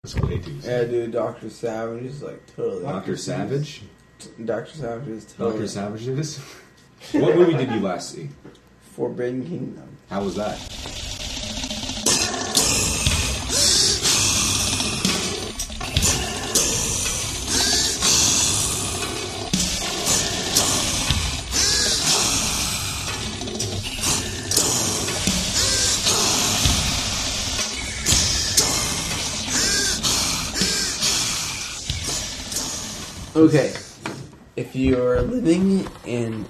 It's way too soon. Yeah, dude, Dr. Savage is like totally. Dr. Savage? Dr. Savage is totally. Dr. Savage is? What movie did you last see? Forbidden Kingdom. How was that? Okay, if you're living in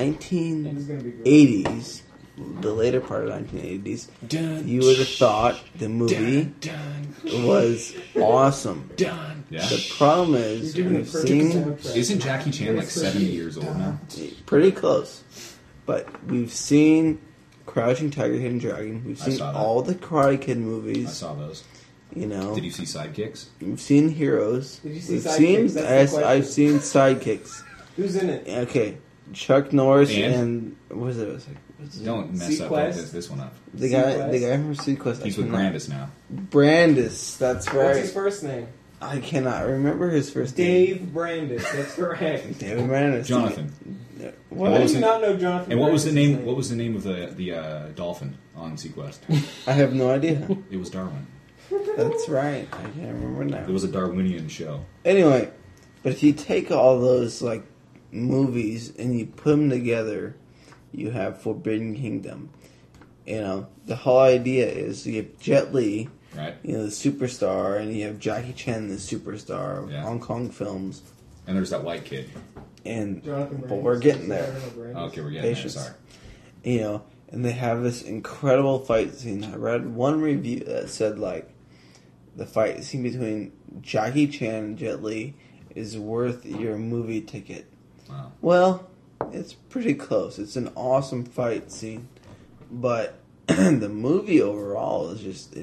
1980s, the later part of 1980s, you would have thought the movie was awesome. Yeah. The problem is, we've seen Isn't Jackie Chan like 70 years old now? pretty close, but we've seen Crouching Tiger, Hidden Dragon. We've I seen saw that. all the Karate Kid I movies. saw those. You know, Did you see Sidekicks? we've seen Heroes. Did you see We've Sidekicks? seen, That's the yes, question. I've seen Sidekicks. Who's in it? Okay, Chuck Norris And? and what was it? What's it? Don't mess up Sequest? this one up. The guy Sequest? from Sequest. He's with Brandis now. Brandis, that's What's right. his first name? I cannot remember his first name. Dave Brandis. That's correct. David Brandis. Jonathan. What? How was do you it? not know Jonathan? And what was the Brandis' name? What was the name of the dolphin on Sequest? I have no idea. It was Darwin. That's right. I can't remember now. It was a Darwinian show. Anyway, but if you take all those like movies and you put them together, you have Forbidden Kingdom. You know, the whole idea is you have Jet Li, Right? you know, the superstar, and you have Jackie Chan, the superstar of Yeah. Hong Kong films. And there's that white kid. And Jonathan but Brandis. we're getting there. Okay, we're getting there. Patience. Sorry. You know, and they have this incredible fight scene. I read one review that said like the fight scene between Jackie Chan and Jet Li is worth your movie ticket. Wow. Well, it's pretty close. It's an awesome fight scene, but the movie overall is just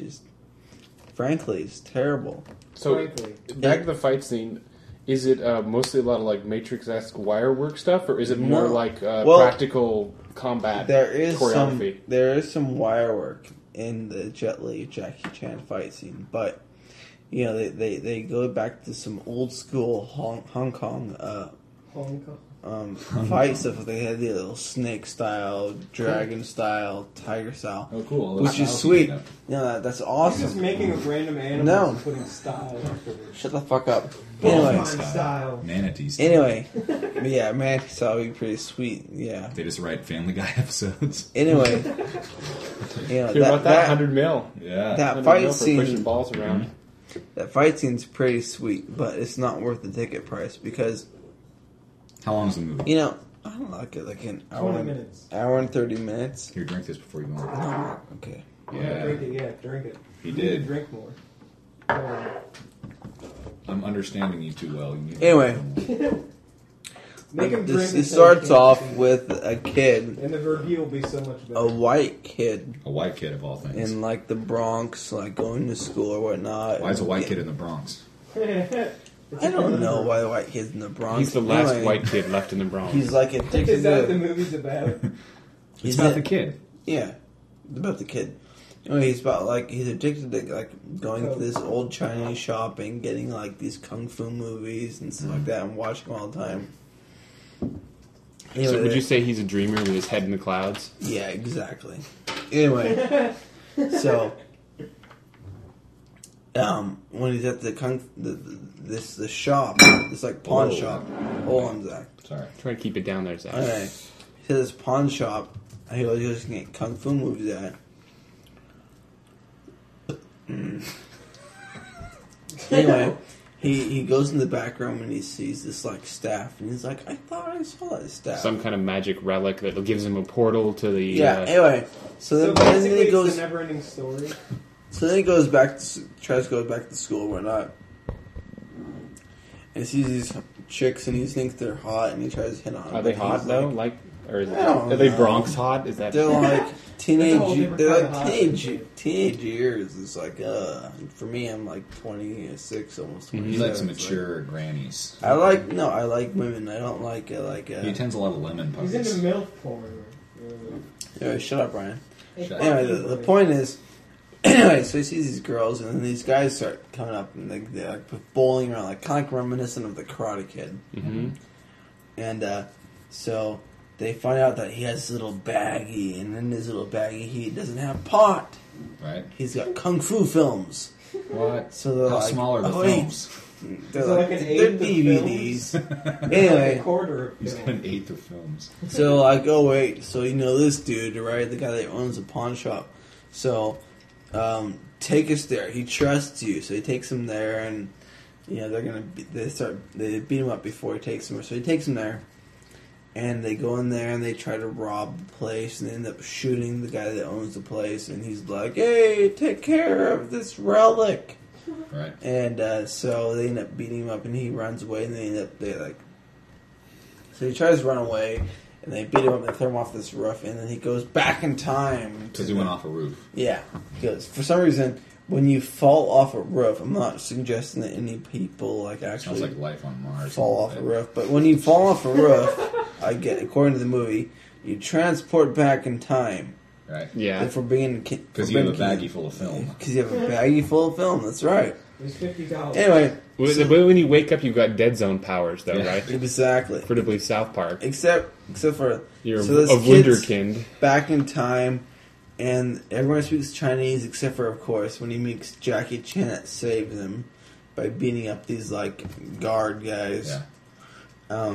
frankly, it's terrible. So, Frankly. back to the fight scene. Is it mostly a lot of like Matrix-esque wire work stuff, or is it more No. like Well, practical combat There is choreography? some wire work in the Jet Li Jackie Chan fight scene, but you know they go back to some old school Hong Kong Hong Kong. fight stuff. They had the little snake style, dragon style, tiger style, Oh, cool. which is sweet. You know, that's Just awesome. making of random animals No. and putting style afterwards. Shut the fuck up. Dolphin Anyway, style. Manatee style. anyway, but yeah, man, style would be pretty sweet. Yeah. They just write Family Guy episodes. Anyway, you know Hear about that? 100 mil. Yeah. that 100 fight mil for pushing scene. balls around. That fight scene's pretty sweet, but it's not worth the ticket price because How long is the movie? you know I don't like it like an hour, 20 minutes. hour and 30 minutes. Here, drink this before you go on. Okay, Yeah. Drink it, yeah, drink it. He You need did. to drink more. I'm understanding you too well. You need to Anyway. drink more. Make him drink This, it until starts he can't off see. with a kid, And the review will be so much better. a white kid A white kid of all things. in like the Bronx, like going to school or whatnot. Why is a white kid in the Bronx? I don't know why the white kid's in the Bronx. He's the last Anyway, white kid left in the Bronx. He's like addicted Is that what the to. movie's about? It's about the kid. Yeah, it's about the kid. Anyway, he's about like he's addicted to like going to this old Chinese shop and getting like these kung fu movies and stuff like that and watching them all the time. Anyway, So would you say he's a dreamer with his head in the clouds? Yeah, exactly. Anyway, so when he's at the the shop, this like pawn Whoa. shop. Hold on, Zach. Sorry. Try to keep it down there, Zach. Okay, he says this pawn shop. He goes to get kung fu movies at. Anyway, he goes in the back room and he sees this like staff and he's like, I thought I saw that staff. Some kind of magic relic that gives him a portal to the... Yeah. Anyway, so So then, basically, then he it's goes. the never-ending story. So then he goes back, tries to go back to school or whatnot. And he sees these chicks and he thinks they're hot and he tries to hit on them. Are they but hot, he's though? like- Or is it, I don't are they know. Bronx hot? Is that... They're like That's a whole teenage. different They're kind of like hot. teenage years. It's like for me, I'm like 26, almost 27. He likes It's like- mature grannies. I like women. I don't like He attends a lot of lemon He's into puppies. MILF porn. Anyway, shut up, Brian. Shut Anyway, the point is, Anyway, so he sees these girls, and then these guys start coming up, and they're like bowling around, like kind of reminiscent of the Karate Kid. Mm-hmm. And so they find out that he has this little baggie, and in his little baggie he doesn't have pot. Right. He's got kung fu films. What? So they're How like, small are the "Oh, wait." films? They're Is it like an they're eighth of DVDs. Like Anyway, a quarter of He's got film. an eighth of films. so like, oh wait, so you know this dude, right? The guy that owns a pawn shop. So take us there. He trusts you, so he takes him there, and you know they beat him up before he takes him. So he takes him there, and they go in there and they try to rob the place, and they end up shooting the guy that owns the place. And he's like, "Hey, take care of this relic." Right. And so they end up beating him up, and he runs away, and so he tries to run away, and they beat him up and throw him off this roof, and then he goes back in time. Because he went off a roof. Yeah, because for some reason, when you fall off a roof, I'm not suggesting that any people like actually Sounds like life on Mars. fall off a roof, but when you fall off a roof, according to the movie, you transport back in time. Right. Yeah. Because you have a baggie full of film. Because you have a baggie full of film. That's right. There's $50. Anyway, When you wake up, you've got dead zone powers, though, Yeah. right? exactly. Furtively South Park. Except for You're so this a kid's wunderkind. back in time, and everyone speaks Chinese except for, of course, when he meets Jackie Chan that saves him by beating up these like guard guys. Yeah.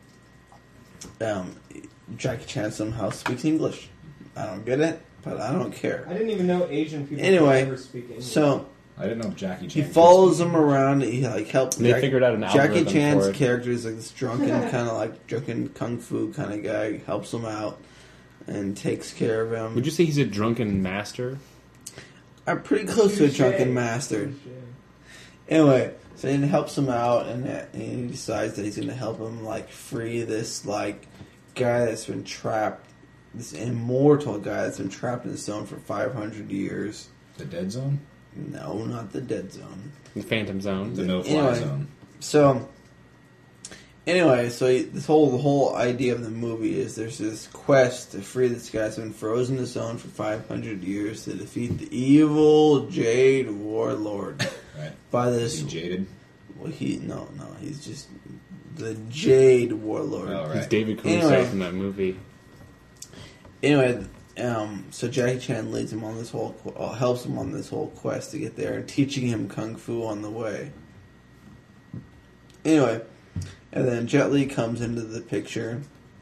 Jackie Chan somehow speaks English. I don't get it, but I don't care. I didn't even know Asian people Anyway, could ever speak English. So I didn't know if Jackie he Chan. follows him around. He like helps. And they figured out an Jackie algorithm Chan's for it. character is like this drunken kind of like drunken kung fu kind of guy. Helps him out and takes care of him. Would you say he's a drunken master? I'm pretty close to a Touche. drunken master. Touche. Anyway, so he helps him out, and he decides that he's going to help him like free this like guy that's been trapped, this immortal guy that's been trapped in the stone for 500 years. The Dead Zone? No, not the Dead Zone. The Phantom Zone. The No-Fly Anyway. Zone. So, the whole idea of the movie is there's this quest to free this guy that's been frozen in the stone for 500 years to defeat the evil Jade Warlord. Right. By Is this, he jaded? well, he's just the Jade Warlord. Oh, He's right. David Caruso Anyway. from that movie. Anyway, so Jackie Chan leads him on this helps him on this whole quest to get there and teaching him kung fu on the way. Anyway, and then Jet Li comes into the picture,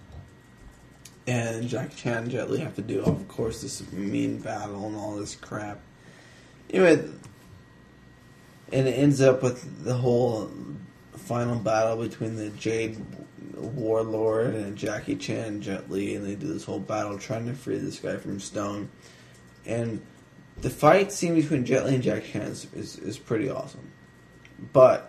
and Jackie Chan and Jet Li have to do, of course, this mean battle and all this crap. Anyway, and it ends up with the whole final battle between the Jade Warlord and Jackie Chan and Jet Li, and they do this whole battle trying to free this guy from stone. And the fight scene between Jet Li and Jackie Chan is pretty awesome. But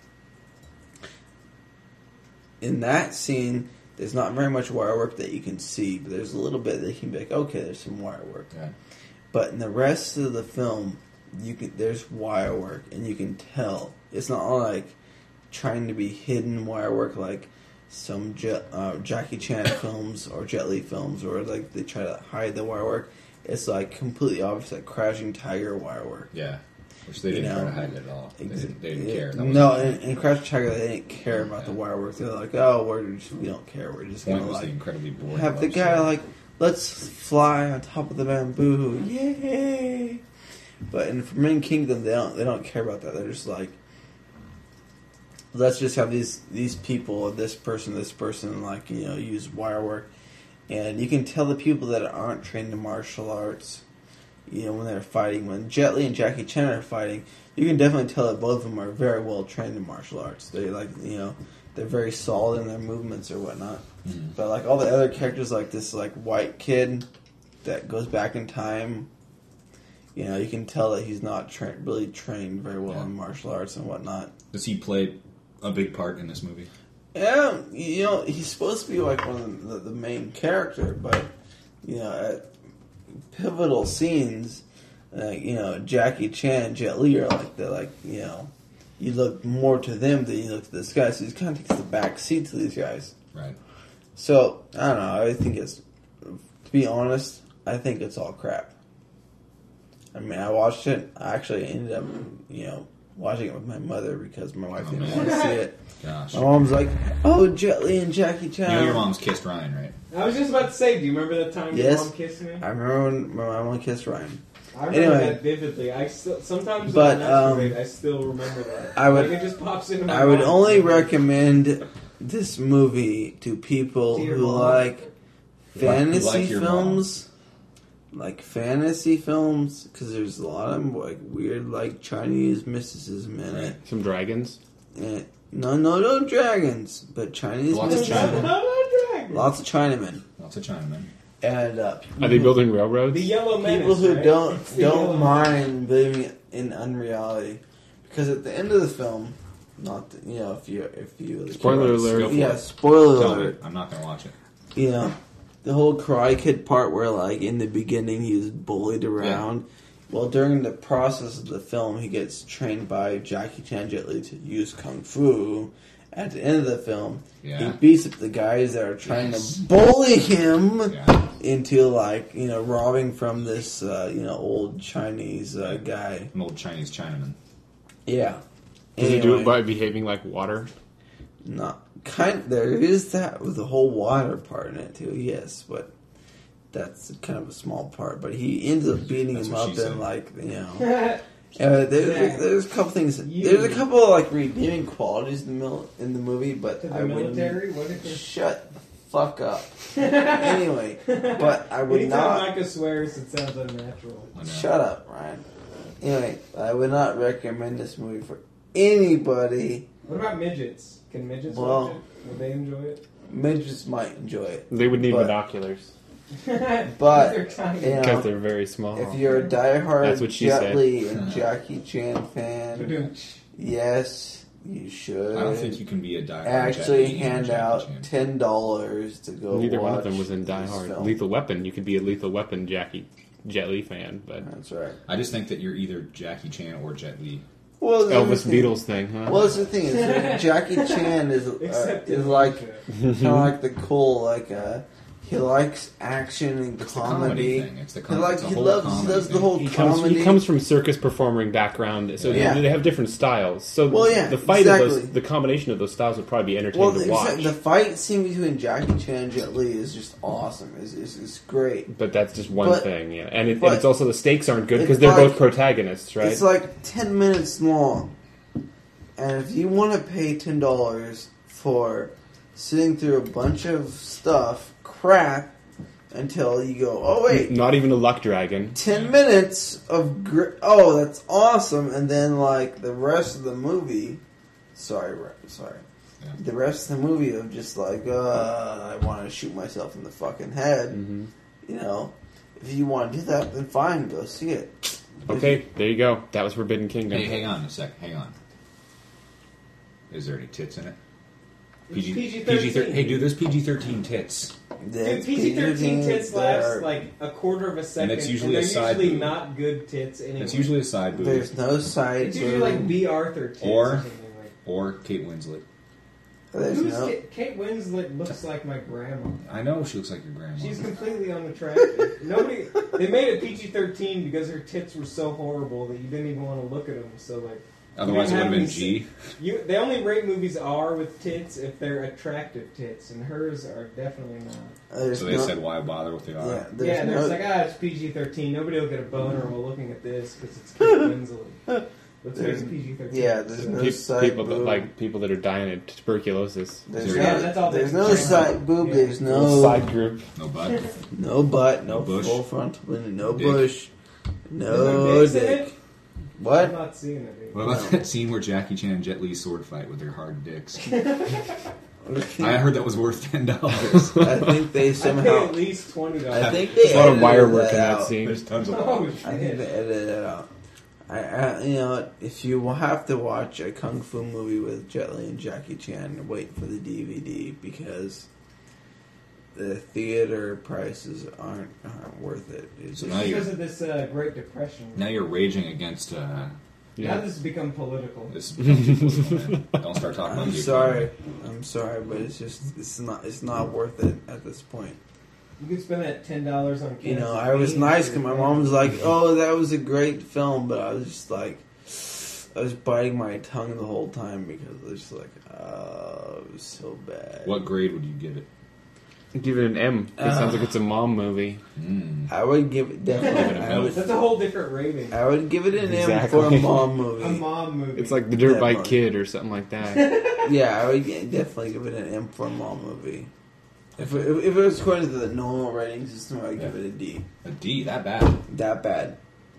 in that scene, there's not very much wire work that you can see, but there's a little bit that you can be like, okay, there's some wire work. Yeah. But in the rest of the film, there's wire work, and you can tell. It's not like trying to be hidden wire work like some Jackie Chan films or Jet Li films, or like they try to hide the wire work. It's like completely obvious, like Crouching Tiger wire work. Yeah. Which they didn't You know, try to hide at all. They didn't care. That No, wasn't- in Crouching Tiger, they didn't care about the wire work. They're like, oh, we don't care. We're just the point gonna was the like incredibly boring have the love guy story. like, let's fly on top of the bamboo, yay! But in Forbidden Kingdom, they don't care about that. They're just like, let's just have these people, this person, like, you know, use wire work, and you can tell the people that aren't trained in martial arts, you know, when they're fighting. When Jet Li and Jackie Chan are fighting, you can definitely tell that both of them are very well trained in martial arts. They like, you know, they're very solid in their movements or whatnot. Mhm. But like all the other characters, like this like white kid that goes back in time, you know, you can tell that he's not really trained very well Yeah. in martial arts and whatnot. Does he play a big part in this movie? Yeah, you know, he's supposed to be like one of the main character, but you know, at pivotal scenes, you know, Jackie Chan and Jet Li are like you know, you look more to them than you look to this guy. So he kind of takes the back seat to these guys. Right. So I don't know. I think to be honest, I think it's all crap. I mean, I watched it. I actually ended up, watching it with my mother because my wife didn't want to see it. Gosh. My mom's like, "Oh, Jet Li and Jackie Chan." You know your mom's kissed Ryan, right? I was just about to say, do you remember the time Yes. your mom kissed me? I remember when my mom kissed Ryan. I remember Anyway. that vividly. I still, sometimes But, when I masturbate, I still remember that. I would- Like, it just pops into my I would mind. only recommend this movie to people To your who mom. like fantasy Like your films. Like fantasy films, because there's a lot of like weird, like Chinese mysticism in it. Some dragons. And no dragons, but Chinese Lots of mysticism. Dragon. Lots of Chinamen, Lots of Chinamen. and Are they building railroads? The Yellow Menace, people who right? don't It's the Yellow don't mind believing in unreality, because at the end of the film, not the, if you Spoiler alert. Go for yeah, it. spoiler Tell me. alert. I'm not going to watch it. The whole Karate Kid part where, like, in the beginning he was bullied around. Well, during the process of the film, he gets trained by Jackie Chan Jet Li to use Kung Fu. At the end of the film, Yeah. he beats up the guys that are trying Yes. to bully him Yeah. into, like, robbing from this, old Chinese guy. An old Chinese Chinaman. Yeah. Does he do Anyway. it by behaving like water? Not there is that with the whole water part in it too, yes, but that's kind of a small part. But he ends up beating That's him what up she said. and like Menace. there's a couple things. There's a couple of like redeeming qualities in the movie, but To the I military? wouldn't What if shut the fuck up. Anyway, but I would Anytime not Micah swears, it sounds unnatural. I know. shut up, Ryan. Anyway, I would not recommend this movie for anybody. What about midgets? Can midgets Well- watch it? Would they enjoy it? Midgets might enjoy it. They would need But- binoculars But, They're tiny. you know, because they're very small. if you're a diehard That's what she Jet said. Li and Jackie Chan fan, Ba-doom-tsh. yes, you should. I don't think you can be a diehard actually Jackie hand Chan. out $10 to go. Neither one of watch them was in Die this Hard. film. Lethal Weapon. You could be a Lethal Weapon Jet Li fan, but That's right. I just think that you're either Jackie Chan or Jet Li. Well, the Elvis thing- Beatles thing, huh? Well, that's the thing is Jackie Chan Except is in like Russia. kind of like the cool he likes action and It's the comedy thing. It's the He loves the whole He comedy. comes from circus performing background, so Yeah. they have different styles. So Well, yeah, the fight of exactly. the combination of those styles would probably be entertaining to watch. the fight scene between Jackie Chan and Jet Li is just awesome. It's great. But that's just one But- thing, yeah. And but it's also the stakes aren't good because it's they're like- both protagonists, right? It's like 10 minutes long. And if you want to pay $10 for sitting through a bunch of crap, until you go, oh wait, Not even a luck dragon. 10 minutes of oh, that's awesome. And then like the rest of the movie, sorry. Yeah. The rest of the movie of just like, I want to shoot myself in the fucking head. Mm-hmm. If you want to do that, then fine, go see it. Okay, there you go. That was Forbidden Kingdom. Hey, hang on a sec. Hang on. Is there any tits in it? PG-13. Hey, dude, there's PG-13 tits. Dude, PG-13 tits last there- like a quarter of a second, it's usually they're a side usually boob. not good tits anyway. It's usually a side boob. There's no side. It's usually like boob. B. Arthur tits Or- something like. Or Kate Winslet. There's Who's no. Kate Winslet looks like my grandma. I know she looks like your grandma. She's completely unattractive. Nobody. They made it PG-13 because her tits were so horrible that you didn't even want to look at them. So like. Otherwise, it you would have didn't been have G. They only rate movies R with tits if they're attractive tits, and hers are definitely not. There's So they no, said, why bother with the R? Yeah, there's Yeah, no. they're like, it's PG-13. Nobody will get a boner while looking at this because it's Kate Winslet. Let's make There's- it PG-13. yeah, there's So- no side people that boob. like people that are dying of tuberculosis. There's Yeah, no, that's all there's they- no side boob. Yeah. There's no Side group. No butt. no butt, no No bush. full frontal, no Dick. bush, Is no there dicks in dick. it? I'm What? not seeing it. Dude. What about that scene where Jackie Chan and Jet Li sword fight with their hard dicks? I I heard that was worth $10. think they I pay somehow. at least $20. I think they There's a lot of edited wire work in that that out. scene. There's tons of Oh I think shit! they edited that out. If you have to watch a kung fu movie with Jet Li and Jackie Chan, wait for the DVD because the theater prices aren't worth it. It's So just- now Because of this Great Depression. Now you're raging against Now Yeah. this has become political. this. Man. Don't start talking about I'm the sorry, but it's not worth it at this point. You could spend that $10 on. You know, I was nice because my mom was like, "Oh, that was a great film," but I was just like, I was biting my tongue the whole time because I was just like, "Oh, it was so bad." What grade would you give it? Give it an M. It sounds like it's a mom movie. I would give it definitely. That's a whole different rating. I would give it an M Exactly. for a mom movie. A mom movie. It's like the Dirt Bike Definitely. Kid or something like that. Yeah, I would definitely give it an M for a mom movie. If it was according to the normal rating system, I'd give it a D. A D, that bad. That bad.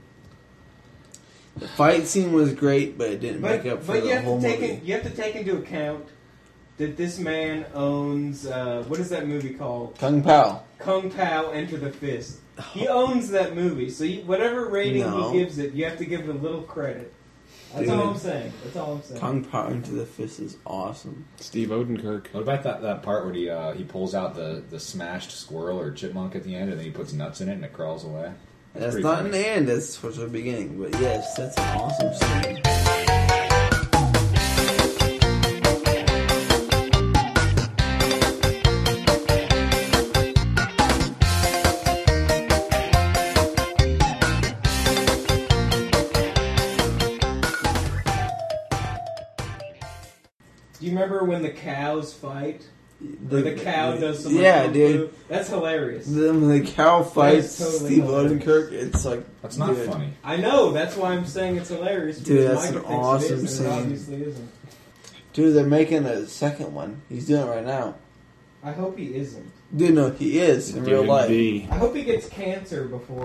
The fight scene was great, but it didn't make up for but you the have whole to take movie. you have to take into account that this man owns what is that movie called? Kung Pao. Kung Pao Enter the Fist. He owns that movie, so whatever rating No. he gives it, you have to give it a little credit. That's Dude. all I'm saying. That's all I'm saying. Kung Pao Into the Fist is awesome. Steve Odenkirk. What about that part where he pulls out the smashed squirrel or chipmunk at the end, and then he puts nuts in it and it crawls away? That's pretty not funny. in the end, that's towards the beginning. But yes, that's an awesome scene. Do you remember when the cows fight? Where the cow does some Yeah, kung dude. fu? That's hilarious. When the cow fights totally Steve hilarious. Odenkirk, it's like That's not dude. funny. I know. That's why I'm saying it's hilarious. Dude, because that's Micah an thinks awesome it is, and it scene. obviously isn't. Dude, they're making a second one. He's doing it right now. I hope he isn't. Dude, no, he is in real life. DVD. I hope he gets cancer before